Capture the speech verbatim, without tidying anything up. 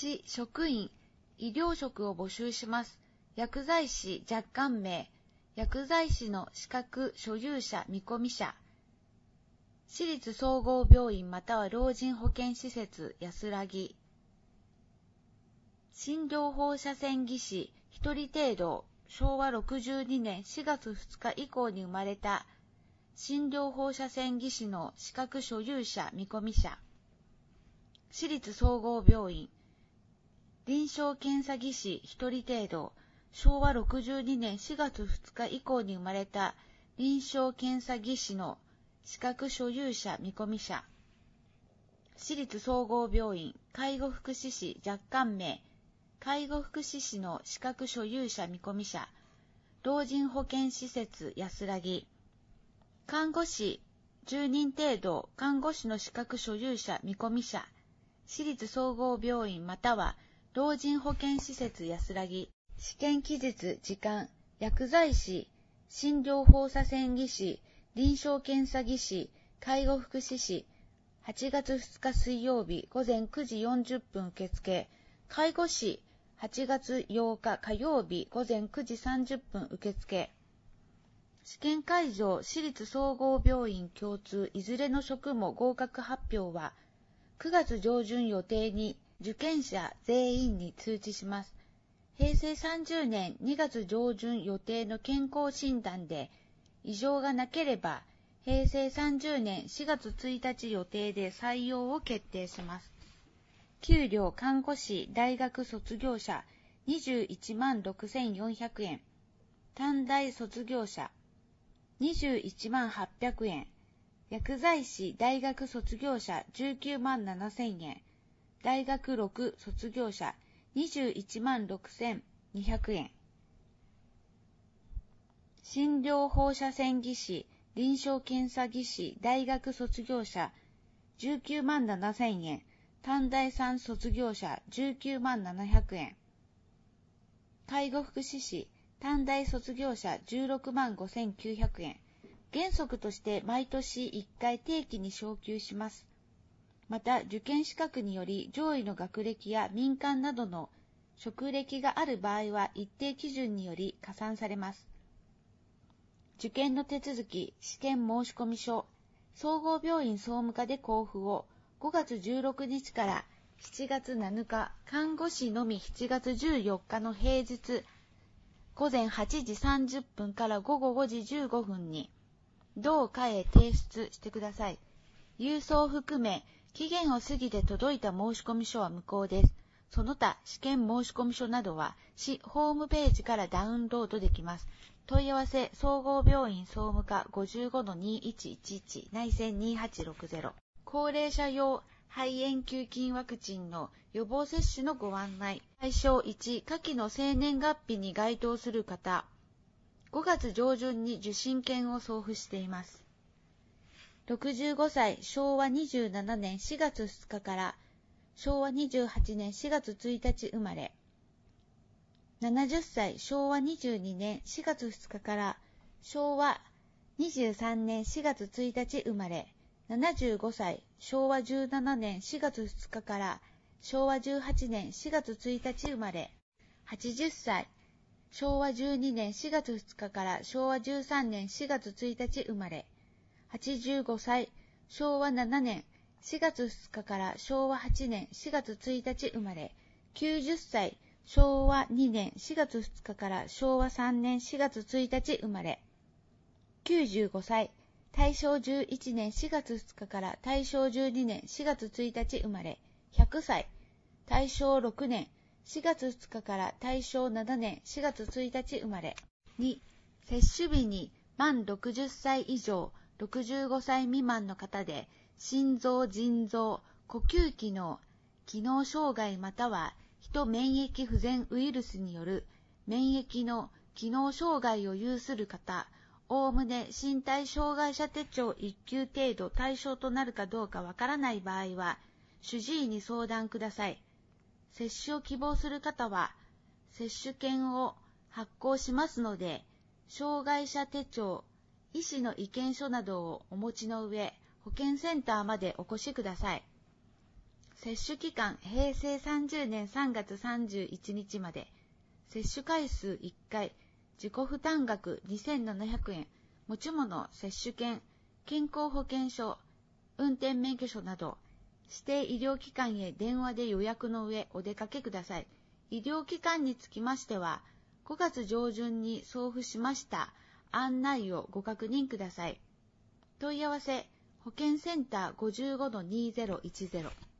市職員、医療職を募集します。薬剤師若干名、薬剤師の資格所有者見込み者、私立総合病院または老人保健施設安らぎ、診療放射線技師ひとり程度、しょうわろくじゅうにねんしがつふつか以降に生まれた診療放射線技師の資格所有者見込み者、私立総合病院臨床検査技師ひとり程度、しょうわろくじゅうにねんしがつふつか以降に生まれた臨床検査技師の資格所有者見込み者、私立総合病院介護福祉士若干名、介護福祉士の資格所有者見込み者、老人保健施設安らぎ、看護師じゅうにん程度、看護師の資格所有者見込み者、私立総合病院または老人保健施設安らぎ、試験期日時間、薬剤師、診療放射線技師、臨床検査技師、介護福祉士、はちがつふつか水曜日午前くじよんじゅっぷん受付、介護士、はちがつようか火曜日午前くじさんじゅっぷん受付、試験会場、私立総合病院共通いずれの職も合格発表は、くがつ上旬予定に受験者全員に通知します。へいせいさんじゅうねんにがつ上旬予定の健康診断で異常がなければ、へいせいさんじゅうねんしがつついたち予定で採用を決定します。給料看護師大学卒業者にじゅういちまんろくせんよんひゃくえん、短大卒業者にじゅういちまんはっぴゃくえん、薬剤師大学卒業者じゅうきゅうまんななせんえん、大学ろく卒業者にじゅういちまんろくせんにひゃくえん、診療放射線技師臨床検査技師大学卒業者じゅうきゅうまんななせんえん、短大さん卒業者じゅうきゅうまんななひゃくえん、介護福祉士短大卒業者じゅうろくまんごせんきゅうひゃくえん、原則として毎年いっかい定期に昇給します。また、受験資格により上位の学歴や民間などの職歴がある場合は一定基準により加算されます。受験の手続き、試験申込書、総合病院総務課で交付をごがつじゅうろくにちからしちがつなのか、看護師のみしちがつじゅうよっかの平日、ごぜんはちじさんじゅっぷんからごごごじじゅうごふんに、同課へ提出してください。郵送含め、期限を過ぎて届いた申込書は無効です。その他、試験申込書などは、市ホームページからダウンロードできます。問い合わせ、総合病院総務課 ごじゅうごのにいちいちいち 内線にはちろくゼロ。高齢者用肺炎球菌ワクチンの予防接種のご案内。対象いち、下記の生年月日に該当する方。ごがつ上旬に受診券を送付しています。ろくじゅうごさい、しょうわにじゅうななねんしがつふつかからしょうわにじゅうはちねんしがつついたち生まれ。ななじゅっさい、しょうわにじゅうにねんしがつふつかからしょうわにじゅうさんねんしがつついたち生まれ。ななじゅうごさい、しょうわじゅうななねんしがつふつかからしょうわじゅうはちねんしがつついたち生まれ。はちじゅっさい、しょうわじゅうにねんしがつふつかからしょうわじゅうさんねんしがつついたち生まれ。はちじゅうごさい、しょうわななねんしがつふつかからしょうわはちねんしがつついたち生まれ。きゅうじゅっさい、しょうわにねんしがつふつかからしょうわさんねんしがつついたち生まれ。きゅうじゅうごさい、大正じゅういちねんしがつふつかから大正じゅうにねんしがつついたち生まれ。ひゃくさい、大正ろくねんしがつふつかから大正ななねんしがつついたち生まれ。に、接種日に満ろくじゅっさい以上、ろくじゅうごさい未満の方で、心臓、腎臓、呼吸器の機能障害またはヒ免疫不全ウイルスによる免疫の機能障害を有する方、おおむね身体障害者手帳いっきゅう程度対象となるかどうかわからない場合は、主治医に相談ください。接種を希望する方は、接種券を発行しますので、障害者手帳、医師の意見書などをお持ちの上、保健センターまでお越しください。 接種期間へいせいさんじゅうねんさんがつさんじゅういちにちまで。接種回数いっかい、自己負担額にせんななひゃくえん、持ち物、接種券、健康保険証、運転免許証など、指定医療機関へ電話で予約の上お出かけください。医療機関につきましては、ごがつ上旬に送付しました案内をご確認ください。問い合わせ、保健センター ごじゅうごのにせんじゅう